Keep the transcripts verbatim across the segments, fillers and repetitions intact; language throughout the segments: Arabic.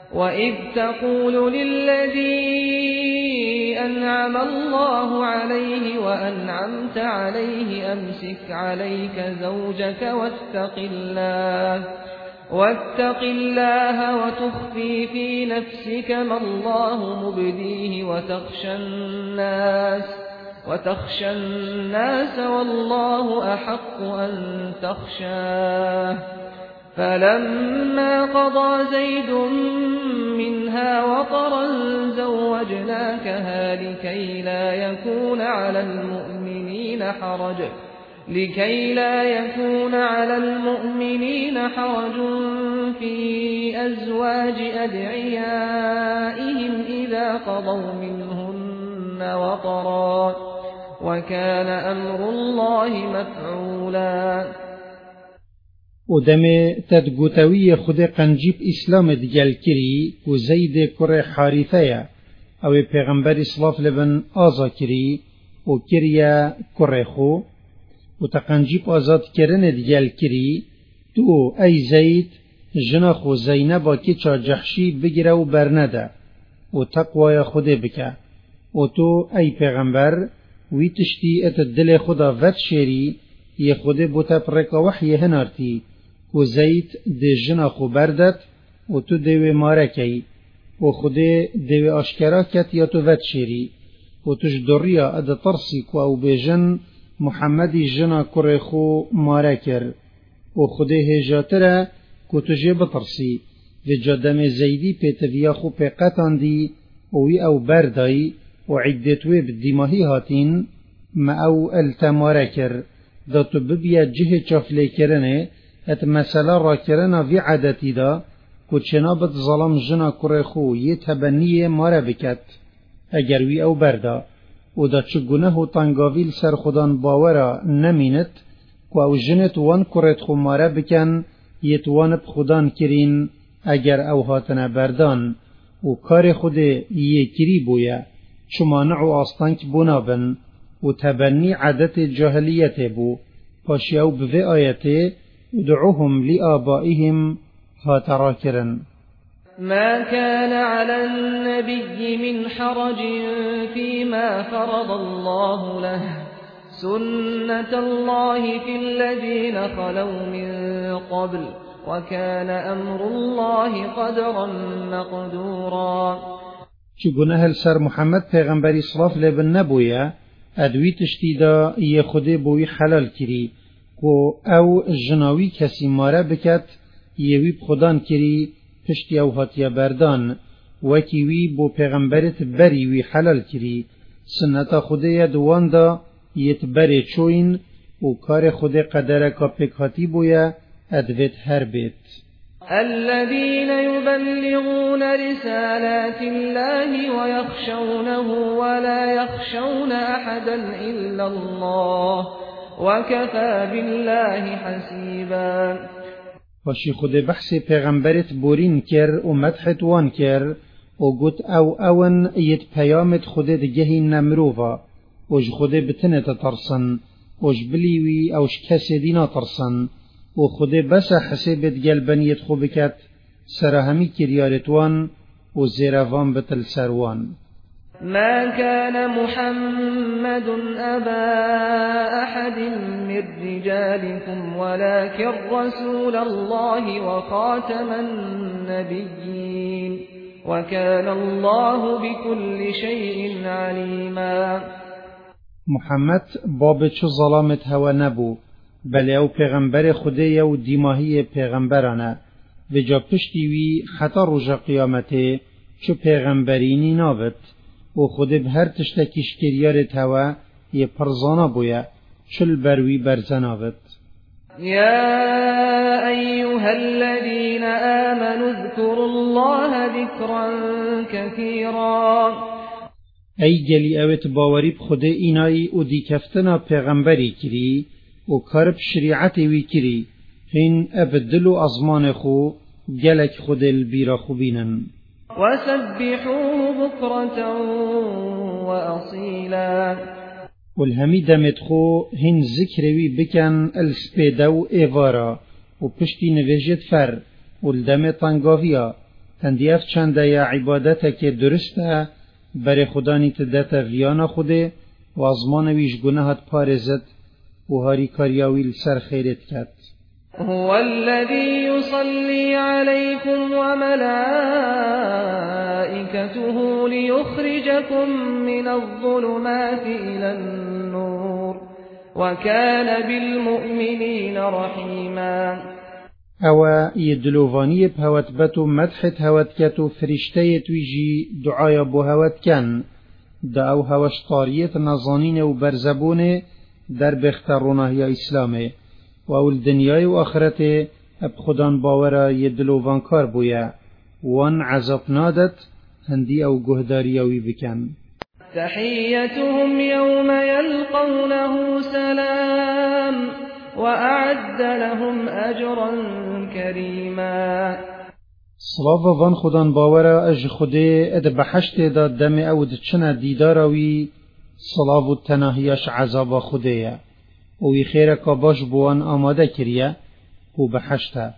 وإذ تقول للذي أنعم الله عليه وأنعمت عليه أمسك عليك زوجك واتق الله واتق الله وتخفي في نفسك ما الله مبديه وتخشى الناس وتخشى الناس والله أحق أن تخشاه فلما قضى زيد منها وطرا زوجناكها لكي لا يكون على المؤمنين حرج لكي لا يكون على المؤمنين حرج في أزواج أدعيائهم إذا قضوا منهن وطرا وكان أمر الله مفعولا. ودم تدقوتوي خود قنجيب إسلام دجال كري وزيد كر حارثية أو پیغمبر إصلاف لبن آزا كري وكريا كرخو وتقنجيب آزاد كرن دجال كري تو أي زيد جناخو زينبا كيچا جحشي بگره و برنده و تقوى خود بكه و تو أي پیغمبر وی تشتی ات دل خدا ود شیری یه خود بوتا پرکا وحی هنارتی و زید ده جنا خو بردت و تو دوی مارکی و خود دوی آشکرا کت یا تو ود شیری و توش دریا اد ترسی کو او بیجن محمدی جنا کره خو مارکر و خود هجاتره کو توجه بترسی و جادم زیدی پیتویا خو پیقتان دی وی او بردایی وعدتوی بدیماهی هاتین ما او التماره کر داتو ببیا جه چافلی کرنه ات مسئله را کرنه وی عادتی دا کچنا بد ظلم جنا کره خو یه تبنیه ماره بکت اگر وی او بردا و دا چه گناه و تنگاویل سر خودان باورا نمینت که او جنت وان کرت خو ماره بکن یه توانب خودان کرین اگر او هاتنه بردان و کار خود یه کری بویا شما نعو آستانک بنابن و تبنی عادت جاهلیت بو پاشیاو بوی آیته ادعوهم لآبائهم هاتراکرن ما كان على النبي من حرج فيما فرض الله له سنة الله في الذين خلوا من قبل وكان أمر الله قدرا مقدورا. چگونه هل سر محمد پیغمبر اصلاف لبن نبویا ادوی تشتیدا یه خوده بوی حلال کری کو او جناوی کسی ماره بکت یوی بخودان کری پشتی او هاتیا بردان وکی وی بو پیغمبرت بری وی حلال کری سنتا خوده دوان دا یت بری چوین و کار خوده قدر کا پکاتی بویا ادویت هر بیت. الذين يبلغون رسالات الله ويخشونه ولا يخشون أحدا إلا الله وكفى بالله حسيبا. وشي خود بحث پیغمبرت بورین کر و مدحت وان کر و گوت او اون یت پیامت خود دگهی نمروفا وش خود بتنه تترسن وش بلیوی اوش کسی دینا ترسن و خود بس حسابت قلبنیت خوب بکت سرهمی کریارتوان و زیروان بتل سروان. ما كان محمد أبا أحد من رجالكم ولكن رسول الله وخاتم النبيين وكان الله بكل شيء عليما. محمد باب چو ظلامت هوا نبو بله او پیغمبر خوده و دیماهی پیغمبرانه و جا پشتی وی خطا روژا قیامته چو پیغمبرینی نابد و خوده به هر تشتکیش کریارت هوا یه پرزانا بویا چل بروی برزنابد. يا أيها الذين آمنوا اذكروا الله ذكرا كثيرا. ای گلی اوت باوری بخوده اینایی و دیکفتنا پیغمبری کری و کارب شریعت وی کری هین ابدل و ازمان خو گلک خود البیرا خوبینن. وسبحوه بكرة وأصيلا. والهمی دمت خو هین ذکر وی بکن السپیده و ایوارا و پشتی نویجت فر والدم تنگاویا هندی اف چنده یا عبادت که درسته بر خدانی تدت ویانا خوده و ازمان ویش گناهت پارزد و هاری کاریاویل سر خیرت کد. هو الذي يصلي عليكم وملائكته ليخرجكم من الظلمات إلى النور وكان بالمؤمنين رحيما. او يدلوفاني بهوت بتو مدحت هوت كتو فرشتيت ويجي دعايا بو هوت كان دا او هوش طاريت نظانين و برزبون در بخترونه يا اسلامي و اول دنیای و آخرت اب خدان باورا يدلوفان کار بويا وان عذاب نادت هندي او گهداريوي بكن. تحيتهم يوم يلقونه سلام وأعد لهم أجرا كريما. صلاة وان خدان باورا اج خده اد بحشت دا دم او دچنا دیداراوی صلاة و تناهیش عذاب خده وی خیره که باش بوان آماده کریه و بحشته.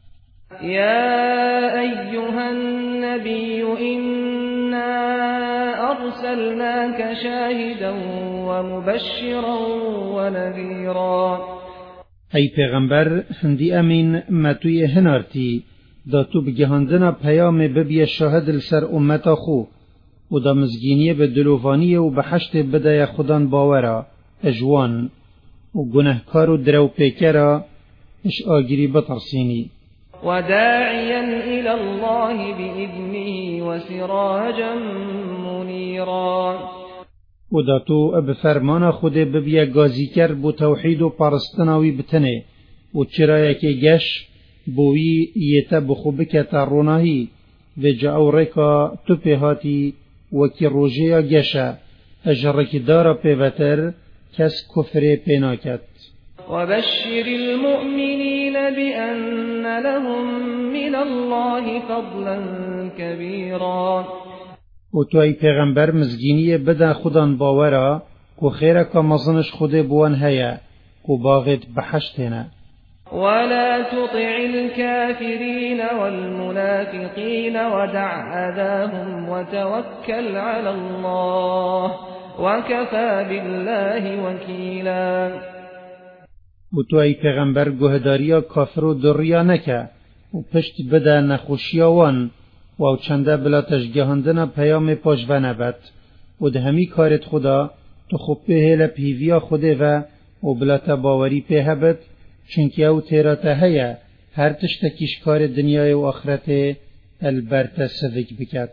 يا أيها النبي إنا أرسلناك شاهدا ومبشرا ونذيرا. ای پیغمبر هندی امین متوی هنارتی دا تو بگهاندنا پیام ببی شاهد لسر امتا خو و دا مزگینی به دلوفانی و بحشت بدای خدان باورا اجوان و گناهکار و درو پیکرا اش آگیری بترسینی. وداعيا إلى الله بإذنه وسراجا منيرا. و دا تو اب فرمان خود ببیا گازی کر بو توحید و پرستناوی بتنه و چرای که گش بوی یتا بخو بکتا روناهی و جاو رکا تو پیهاتی و کی روژه گشه اجرکی دارا پیوتر کس کفر پیناکت. وبشر المؤمنين بأن لهم من الله فضلا كبيرا. و تو ای پیغمبر مزگینی بدا خودان باورا کو خیره که مزنش خود بوان هیا کو باغت بحشتنا. ولا تطع الكافرين والمنافقين ودع أذاهم وتوكل على الله وكفى بالله وكيلا. و تو ای پیغمبر گهداریا کافر و دریا نکه و پشت بده نخوشیاوان و چنده بلا تشگهاندن پیام پاش و نبت و ده همی کارت خدا تو خوب به هیل پیویا خوده و و بلا تباوری په هبت چونکه او تیراته هیا هر تشتکیش کار دنیای و آخرت البرت سفک بکت.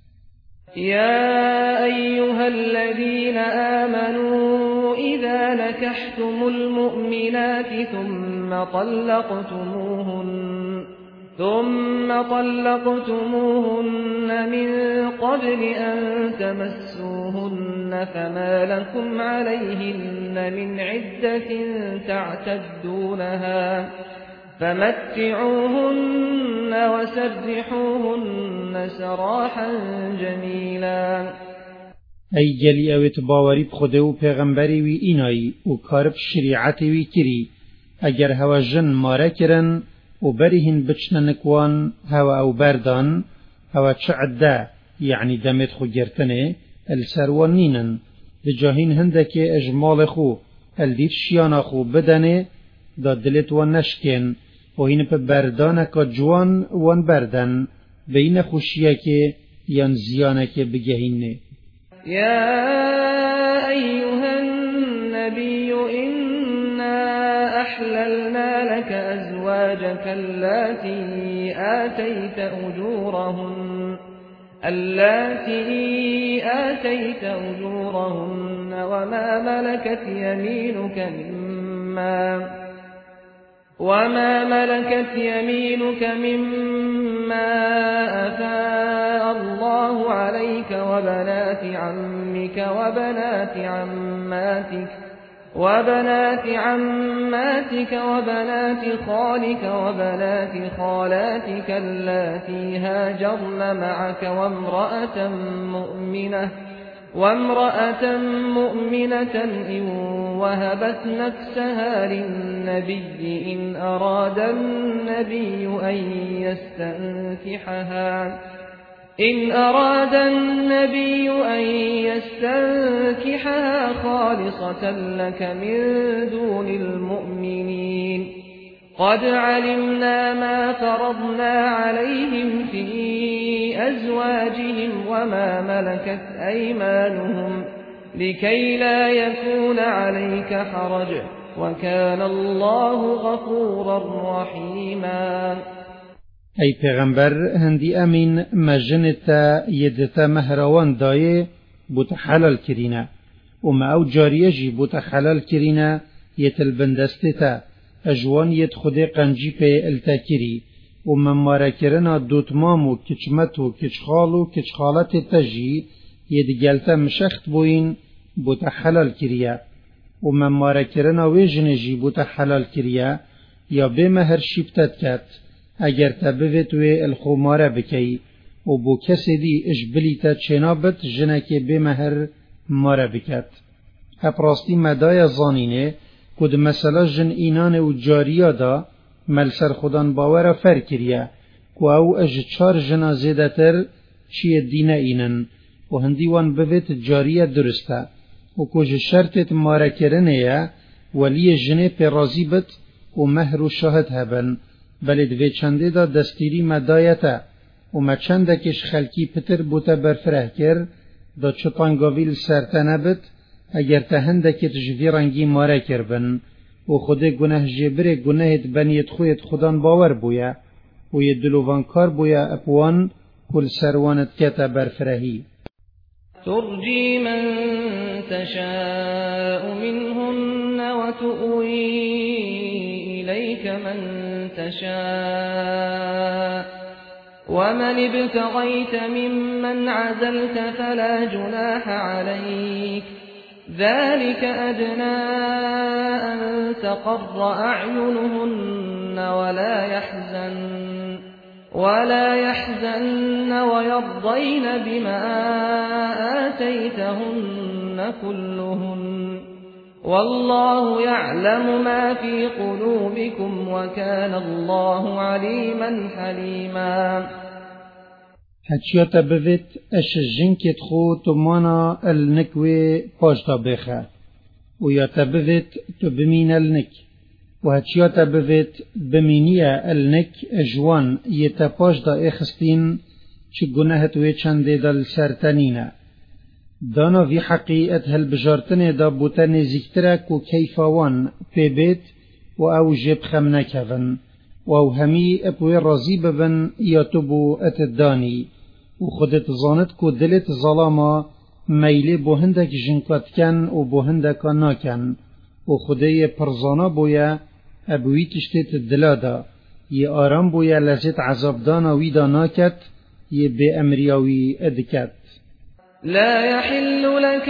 يا أيها الذين آمنوا إذا نكحتم المؤمنات ثم طلقتموهن ثم طلقتموهن من قبل أن تمسوهن فما لكم عليهن من عدة تعتدونها فمتعوهن وسرحوهن سراحا جميلا. ای گلی اویت باوری بخوده و پیغمبری وی اینایی و کارب شریعتی وی کری اگر هوا جن ماره کرن و بریهن بچن نکوان هوا او بردان هوا چعده یعنی دمت خو گرتنه السروان نینن بجاهین هنده که اجمال خو الدید شیانا خو بدنه دا دلت و نشکن و این پا بردانه که جوان وان بردن بین خوشیه که یان زیانه که بگهینه. يا أيها النبي إنا أحللنا لك أزواجك اللاتي آتيت أجورهن اللاتي آتيت أجورهن وما ملكت يمينك مما وما ملكت يمينك مما أفاء الله عليك وبنات عمك وبنات عماتك وبنات عماتك وبنات خالك وبنات خالاتك اللاتي هاجرن معك وامرأة مؤمنة وامرأة مؤمنة إن وهبت نفسها للنبي إن أراد النبي أن يستنكحها إن أراد النبي أن يستنكحها خالصة لك من دون المؤمنين قد علمنا ما فرضنا عليهم في أزواجهم وما ملكت أيمانهم لكي لا يكون عليك حرج وكان الله غفورا رحيما. ای پیغمبر هندی امین مجنتا یدتا مهروان دایه بوت حلال کرینه و ما او جاریه جی بوت حلال کرینه یتل بندستتا اجوان ید خود قنجی پی التاکری و مماره کرنا دوتمامو کچمتو کچخالو کچخالت تجی ید گلتا مشخت بوین بوت حلال کریه و مماره کرنا ویجن جی بوت حلال کریه یا به مهر شیبتت کت اگر تبویت وی الخماره بکی و بو کسی دی اجبلی تا چنابت جنک بمهر ماره بکت. اپراستی مدای زانینه کد مثلا جن اینان و جاریا دا ملسر خودان باور فر کریه که او اج چار جنا زیده تر چیه دینه اینن و هندیوان بویت جاریه درسته و کج شرطت ماره کرنه ولی جنه پر رازی بت و مهر و شاهد هبن بلد وی چنده دا دستیری مدایتا و ما چنده کش خلکی پتر بوتا برفره کر دا چطانگاویل سرطنه بد اگر تهنده که تجوی رنگی ماره کر بن و خود گناه جبر گناهت بنیت خویت خودان باور بویا و ید دلوان کار بویا اپوان کل سروانت کتا برفرهی. ترجي من تشاء منهن وتؤوي إليك من تشاء ومن ابتغيت ممن عزلت فلا جناح عليك ذلك أدنى أن تقر أعينهن ولا يحزن ولا يحزن ويرضين بما آتيتهن كلهن والله يعلم ما في قلوبكم وكان الله عليما حليما. هچیاتا بوید اش جنکت خو تو مانا النکوی پاشتا بخه و یا تا بوید تو بمین النک و هچیاتا بوید بمینیه النک اجوان یتا پاشتا اخستین چه گناهت وی چنده دل سرتنینه دانا وی حقیقت هل بجارتنه دا بوتا نزیکترک و کیفاوان پی بیت و او جب خم نکون و او همی اپوی رازی ببن یا تو بو اتدانی و خودت زانت کو دلت ظلاما میلی بو هندک جنکات کن و بو هندکا ناکن و خودی پرزانا بویا ابوی تشتت دلادا یه آرام بویا لذت عذابدانا ویدا ناکت یه بی امریاوی ادکت. لا يحل لك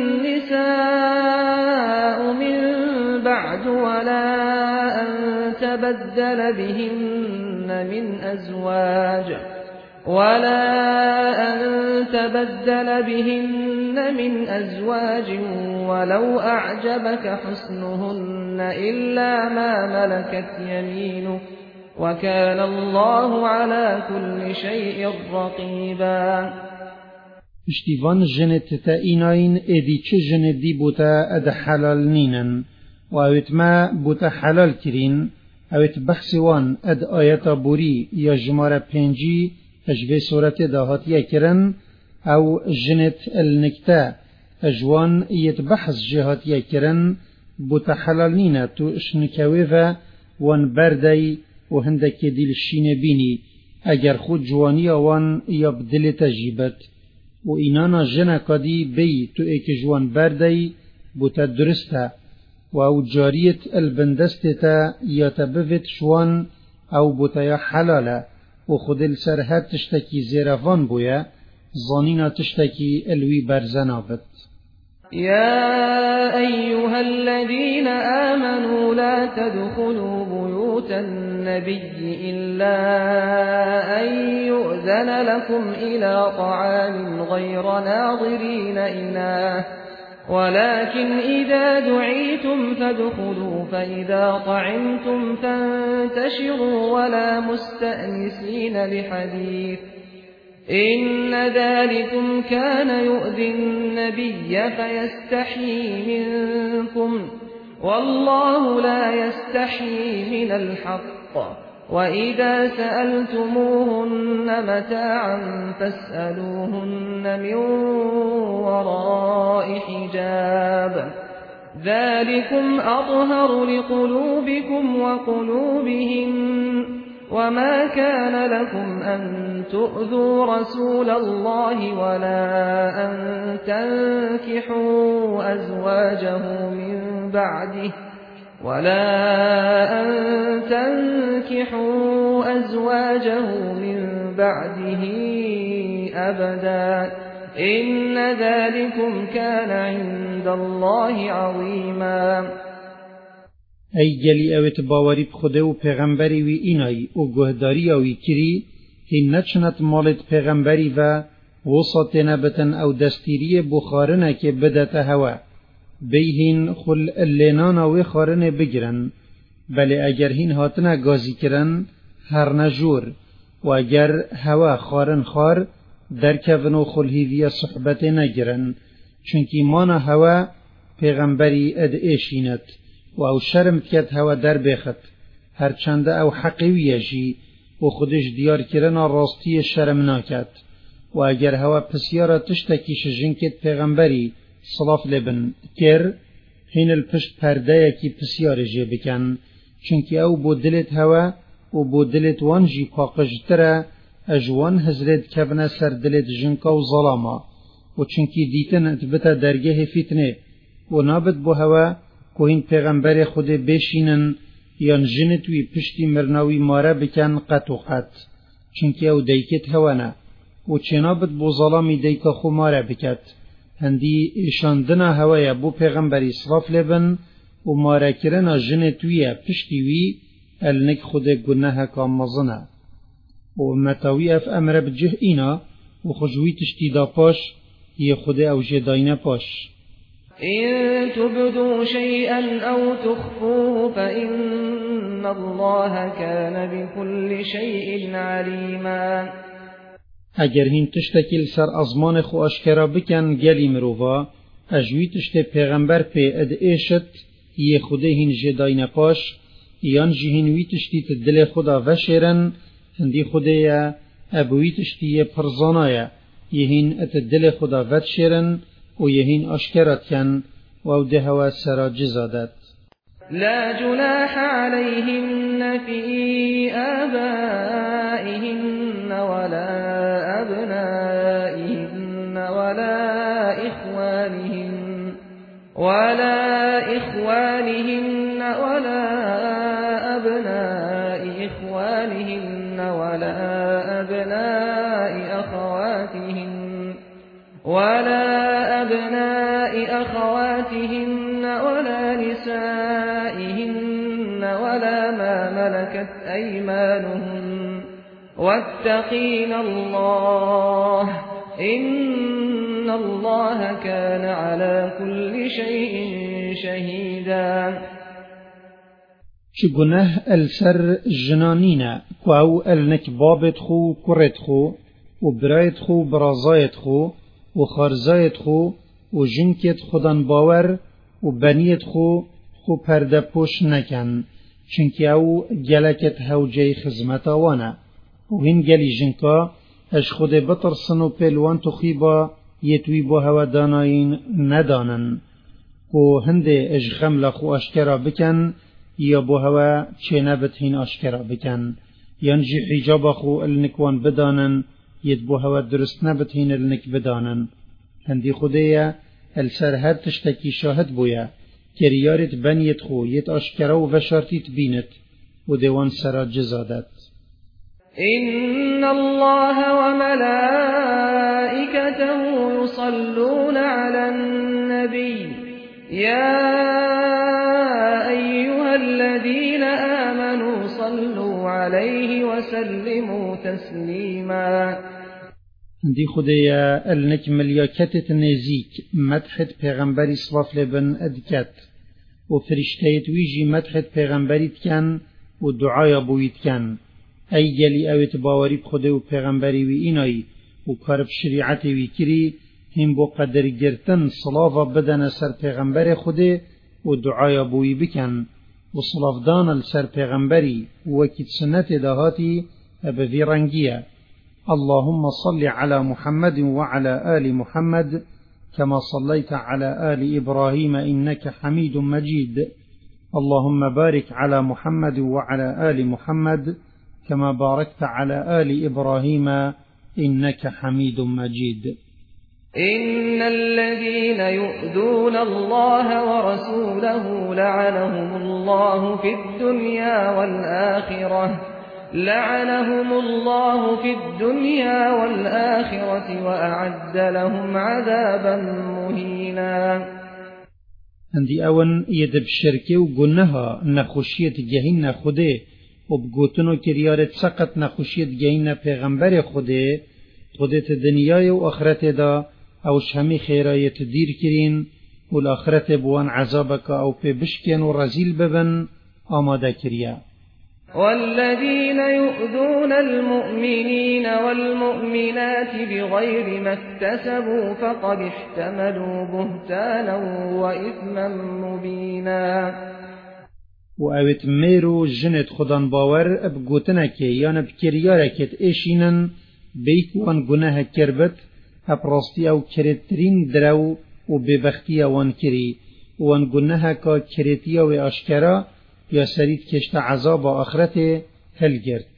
النساء من بعد ولا أن تبدل بهن من أزواج ولا أن تبدل بهن من أزواج ولو أعجبك حسنهن إلا ما ملكت يمينك وكان الله على كل شيء رقيبا. اشتیوان جنت تا ایناین ادی چه جنت دی بوتا اد حلال نینن و اویت ما بوتا حلال کرین اویت بحثوان اد آیتا بوری یا جماره پنجی اجوه صورت داهاتیه کرن او جنت النکتا اجوان ایت بحث جهاتیه کرن بوتا حلال نینه تو اشنکوه و وان بردی و هندک دیل شینه بینی اگر خود جوانی وان یا بدل تجیبت و اینانا جنه کدی بی تو ایک جوان بردی بوتا درسته و او جاریت البندسته تا یا تبوت شوان او بوتا یا حلاله و خود سرها تشتکی زیروان بویا ظانینا تشتکی الوی برزنابت. يا أيها الذين آمنوا لا تدخلوا بيوت النبي إلا أن يؤذن لكم إلى طعام غير ناظرين إناه ولكن إذا دعيتم فادخلوا فإذا طعمتم فانتشروا ولا مستأنسين لحديث إن ذلكم كان يؤذي النبي فيستحيي منكم والله لا يستحيي من الحق وإذا سألتموهن متاعا فاسألوهن من وراء حجاب ذلكم أطهر لقلوبكم وقلوبهم وما كان لكم أن تؤذوا رسول الله ولا أن تنكحوا أزواجه من بعده ولا أن تنكحوا أزواجه من بعده أبدا إن ذلكم كان عند الله عظيما. ای گلی اوت باوری بخوده و پیغمبری وی اینای و گهداری اوی کری هی نچنت مالت پیغمبری و وسط نبتن او دستیری بخارنه که بدت هوا بیهین خل اللینان و خارنه بگرن بله اگر هین هاتنه گازی کرن هر نجور و اگر هوا خارن خار درکون و خل هیوی صحبت نگرن چونکی مانا هوا پیغمبری اد ایشینت و او شرم کت هوا در بخت هرچنده او حقیویه جی و خودش دیار کرن راستی شرم ناکت و اگر هوا پسیارا تشتکیش جنکت پیغمبری صلاف لبن کر هین الپشت پرده کی پسیار جی بکن چونکی او بو دلت هوا و بو دلت وان جی پاقجتره اجوان هزرد کبنه سر دلت جنکا و ظلاما و چونکی دیتن اتبتا درگه فتنه و نابد بو هوا که این پیغمبر خود بشینن یا جنتوی پشتی مرناوی ماره بکن قط و قط چونکه او دیکت هوانه و چنابت بو ظلامی دیکا خو ماره بکت هندی ایشاندنا هوای بو پیغمبری صراف لبن و ماره کرنا جنتوی پشتی وی النک خود گناه کامزنه و متاوی اف امر بجه اینا و خجوی تشتی دا پاش یه خود او جداینه پاش إن تبدوا شيئا أو تخفوه فإن الله كان بكل شيء عليما. اگر هین تشتکیل سر ازمان خو اشکرا بکن گلی مروفا اجوی تشت پیغمبر پی اد ایشت یه خوده هین جداین پاش یان جهین وی تشتی تدل خدا وشیرن هندی خوده یا ابوی تشتی یه پرزانایا یه هین اتدل خدا وشیرن و یهین اشکرات کن و او ده هوا سرا جزادت. لا جناح عليهن في آبائهن ولا أبنائهن ولا إخوانهن ولا إخوانهن ولا أبناء إخوانهن ولا أبناء أخواتهن ولا أبناء أخواتهن ولا نسائهن ولا ما ملكت أيمانهن واتقين الله إن الله كان على كل شيء شهيدا. چه گناه السر جنانینا کو او النک بابت خو کرت خو و برایت خو برازایت خو و خارزایت خو و جنکت خودان باور و بنیت خو خو پرده پوش نکن چنکی او گلکت هوجه خزمت آوانه و هین گلی جنکا اش خود بطرسن و پلوان تو خیبا یتوی با هوا داناین ندانن و هنده اش خمل خو اشکرا بکن یا با هوا چه نبت هین اشکرا بکن یانجی حجاب خو النکوان بدانن ید بو هوا درست نبت هین النک بدانن هندی خودیا السر هر تشتکی شاهد بویا کریارت بنیت خو ید اشکرا و وشارتیت بینت و دیوان سرا جزادت. إن الله وملائكته يصلون على النبي يا أيها الذين آمنوا صلوا عليه وسلموا تسليما. دی خدایا النک ملیاکتت نزیک مدحت پیغمبری صلاف لبن ادکت و فرشتهت ویجی مدحت پیغمبریت کن و دعای بویت کن ای گلی اویت باوری بخوده و پیغمبری وی اینایی وكارب شريعة ويكري هم بو قدر جرتن صلاة بدن سر پیغمبر خوده ودعايا بوي بكن وصلافدان السر پیغمبري وكت سنة دهاتي أبذي رنجية. اللهم صل على محمد وعلى آل محمد كما صليت على آل إبراهيم إنك حميد مجيد. اللهم بارك على محمد وعلى آل محمد كما باركت على آل إبراهيم إنك حميد مجيد. إن الذين يؤذون الله ورسوله لعنهم الله في الدنيا والآخرة لعنهم الله في الدنيا والآخرة وأعد لهم عذابا مهينا. عندي أون يدب شركه وقنها نخشيت جهنم خوده وبقوتنو كريارت سقط نخشيت جهنم پیغمبر خوده خودت دنیای و آخرت دا اوش همی خیرایت دیر کرین و الآخرت بوان عذابك او پی بشکن و رزیل ببن آماده کریا. والذين يؤذون المؤمنين والمؤمنات بغير ما اكتسبوا فقد احتملوا بهتانا وإثما مبينا. و اوت میرو جنت خودان باور اب گوتنکه یان بکریارکت ایشینن بیک وان گناه کربت اب راستی او کرترین درو و ببختی وان کری وان گناه کا کرتی و اشکرا یا سرید کشت عذاب آخرت هل گرد.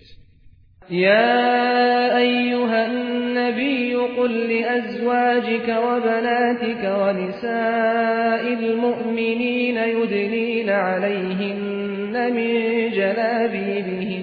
يا أيها النبي قل لأزواجك وبناتك ونساء المؤمنين يدنين عليهن من جلابيبهن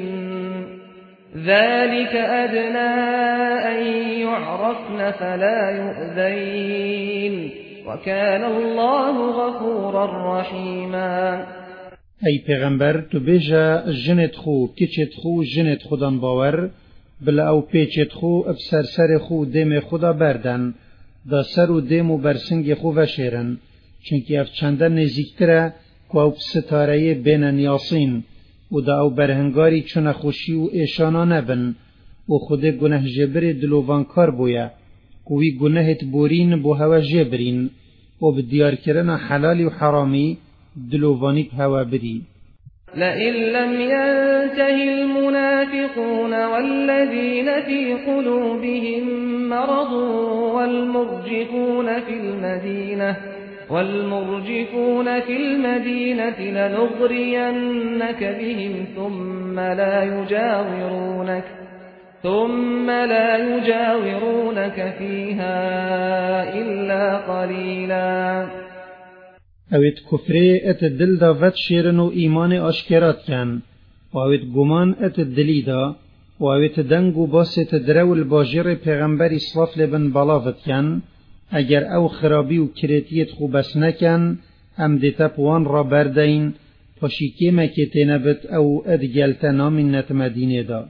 ذلك أدنى أن يعرفن فلا يؤذين وكان الله غفورا رحيما. ای پیغمبر تو بیجا جنت خو کچت خو جنت خودان باور بلا او پیچت خو اب سر سر خو دم خدا بردن دا سر و دم و برسنگ خو وشیرن چونکی اف چنده نزیکتره که او ستاره بین نیاسین و دا او برهنگاری چون خوشی و ایشانا نبن و خود گناه جبر دلووانکار بویا کوی گناهت بورین بو هوا جبرین و بدیار کرن حلالی و حرامی دلووانیت هوا بری. لئن لم ينته المنافقون والذين في قلوبهم مرض والمرجفون في المدينة والمرجفون في المدينة لنغرينك بهم ثم لا يجاورونك ثم لا يجاورونك فيها إلا قليلا. اوید کفره ات دل دا ود شیرن و ایمان اشکرات کن و اوید گمان ات دلی دا و اوید دنگ و باست درول باجر پیغمبر اصلاف لبن بلاوت کن اگر او خرابی و کریتیت خوب بس نکن ام دیتا پوان را بردین پاشیکی مکیتی نبت او ادگلتا نامینت مدینه دا.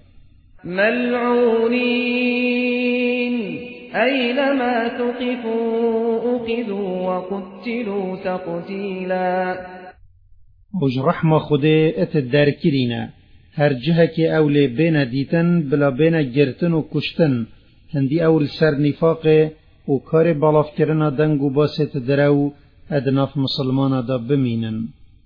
ملعونین أينما ثقفوا أخذوا وقتلوا تقتيلا. وج رحمة خده ات الدار كرينا هر جهة كي أولي بين ديتن بلا بين جرتن و كشتن هندي أول سر نفاق و كار بلاف کرنا دنگو باست درو أدناف مسلمان دا بمينن.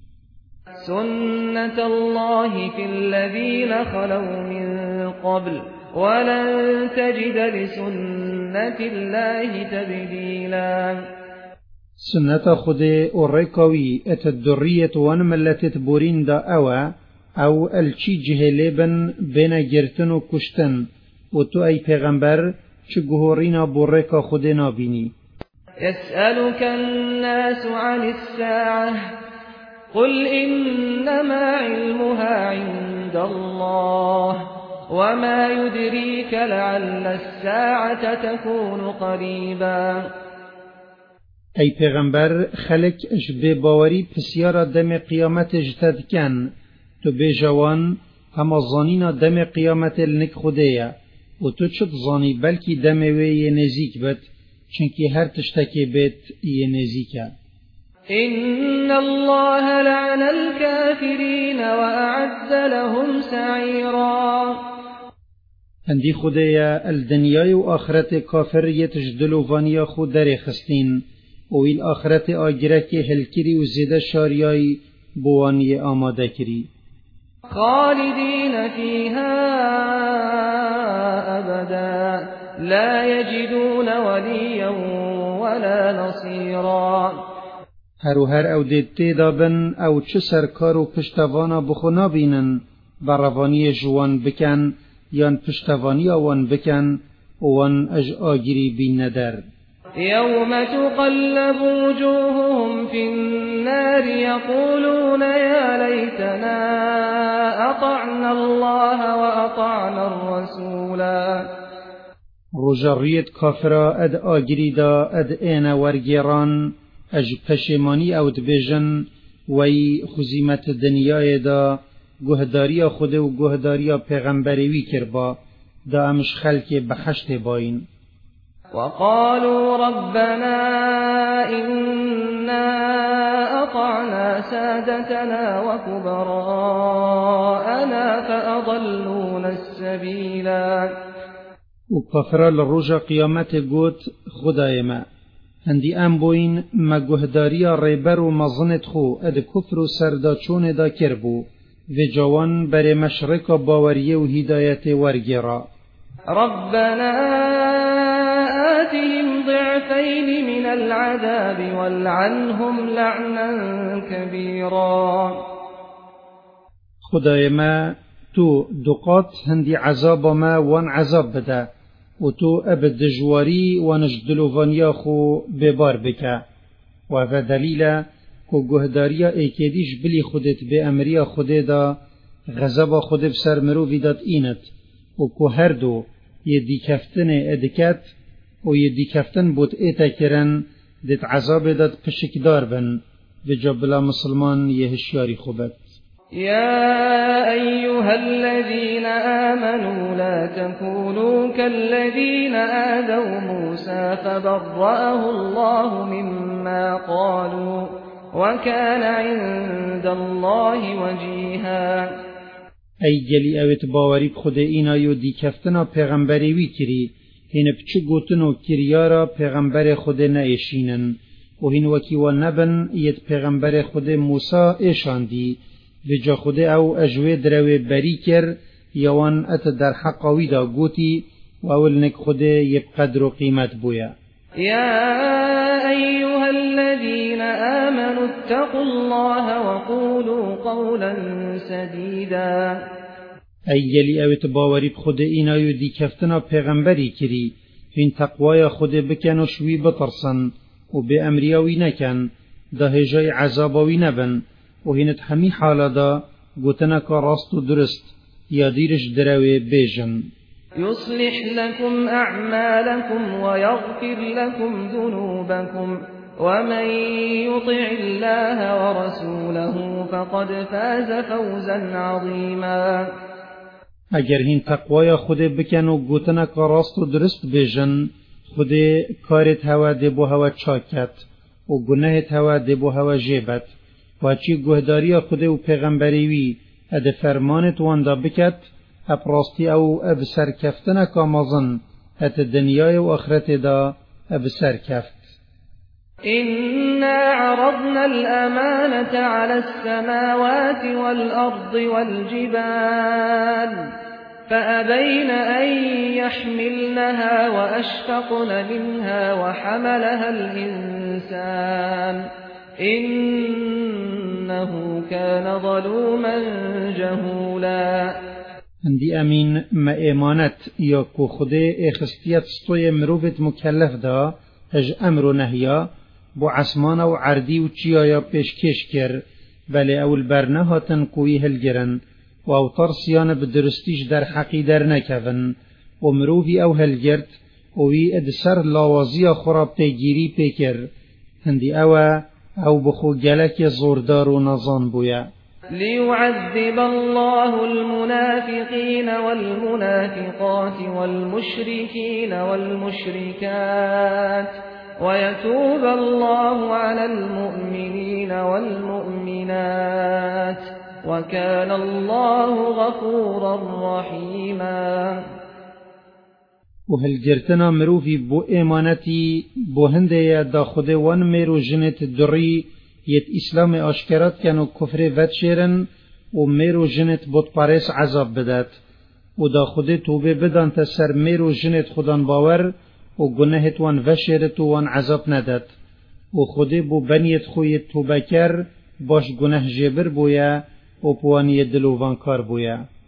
سنة الله في الذين خلوا من قبل ولن تجد لسنة الله تبديلا. سنة خده ورقوي ات الدرية ونملتت بورين دا أوا أو الچي جهلبن بين جرتن و كشتن و تو أي پیغمبر چه گهورینا برقا خده نابيني. يسألك الناس عن الساعة قل إنما علمها عند الله وما يدريك لعل الساعة تكون قريبا. ای پیغمبر خلق اش به باوری پسیارا دم قیامت اجتد کن تو به جوان هم زانینا دم قیامت لنک خودیا و تو چت زانی بلکی دم وی نزیک بد چونکی هر تشتکی بیت ی نزیکه. إن الله لعن الكافرين وأعد لهم سعيرا. هندی خدایا الدنیای و آخرت کافر یتجدلو وانیا خود در خستین و ایل آخرت آگره که هلکری و زیده شاریای بوانی آماده کری خالدین فیها ابدا لا یجدون ولیا ولا نصیرا هر و هر او دید تیدا بن او چه سرکار و پشتوانا بخونا بینن بروانی جوان بکن یان پشتوانی آوان بکن وان اج آگیری بین ندر يوم تقلب وجوههم في النار يقولون يا ليتنا أطعنا الله وأطعنا الرسولا رجريت كافرا اد آگیری دا اد اینا ورگیران اج پشمانی او دبیجن وی خزیمت دنیای دا گهداری خود و گهداری پیغمبروی کربا دا امش خلق بخشت باین وقالوا ربنا إنا أطعنا سادتنا وكبراءنا فأضلونا السبيلا وكفر للرجا قيامت قوت خداي ما هندي ام بوين ما گهداريا ريبر و مظنت خو اد كفر و سرداچون دا کربو و جوان بر مشرق باوريه و هدايت ورگرا ربنا آتهم ضعفين من العذاب والعنهم لعنا كبيرا خدای ما تو دقات هندی عذاب ما وان عذاب بده و تو ابد دجواری و نجدلوانیا خو ببار بکه و هذا دلیل کو گهداریا ایکیدیش بلی خودت به امریا خوده دا غضب خود بسر مروی داد اینت و کو هر دو یه دیکفتن ادکت و یه دیکفتن بود ایتا کرن دیت عذاب داد پشکدار بن و جبلا مسلمان یه هشیاری خوبت يا أيها الذين آمنوا لا تكونوا كالذين آذوا موسى فبرأه الله مما قالوا وكان عند الله وجيها ای گلی اویت باوری بخود اینا یو دیکفتنا پیغمبری وی کری هین بچه گوتنو کریارا پیغمبر خود نایشینن و هین وکی و نبن یت پیغمبر خود موسا ایشاندی و جا خود او اجوه دروی بری کر یوان ات در حقاوی دا گوتی و اول نک خود یب قدر و قیمت بویا يا أيها الذين آمنوا اتقوا الله وقولوا قولا سديدا ای گلی اویت باوری بخود اینا یو دیکفتنا پیغمبری کری هین تقوای خود بکن و شوی بطرسن و به امریاوی نکن دا هجای عذاباوی نبن و هینت همی حالا دا گوتنا که راست و درست یا دیرش دروی بیجن يصلح لكم أعمالكم ويغفر لكم ذنوبكم ومن يطع الله ورسوله فقد فاز فوزا عظيما اگر هین تقوای خود بکن و گوتنا که راست و درست بیجن خود کارت هوا دبو هوا چاکت و گناهت هوا دبو هوا جیبت و چی گهداری خود و پیغمبریوی اد فرمانت واندا بکت اپراستی او اب سرکفتن کامازن ات دنیای و آخرت دا اب سرکفت إنا عرضنا الأمانة على السماوات والأرض والجبال فأبين أن يحملنها وأشفقن منها وحملها الإنسان إنه كان ظلوما جهولا هندی امین ما ایمانت یا کو خوده اخستیت ستوی مروبت مکلف دا اج امر و نهیا بو عسمان و عردی و چیایا پیشکش کر بله اول برنهاتن کوی هلگرن و او ترسیان بدرستیش در حقی در نکون و مروبی او هلگرد وی ادسر لاوازی خراب پیگیری پیکر هندی او او بخو گلک زوردار و نظان بویا ليعذب الله المنافقين والمنافقات والمشركين والمشركات ويتوب الله على المؤمنين والمؤمنات وكان الله غفورا رحيما و هلگرتنا مروفی بو ایمانتی بو هنده دا خود وان میرو جنت دری یت اسلام اشکرات کن و کفر ود شیرن و میرو جنت بود پارس عذاب بدد و دا خود توبه بدن تا سر میرو جنت خودان باور و گناهت وان وشیرت وان عذاب ندد و خود بو بنیت خویت توبه کر باش گناه جبر بویا و پوانی دلوان کار بویا.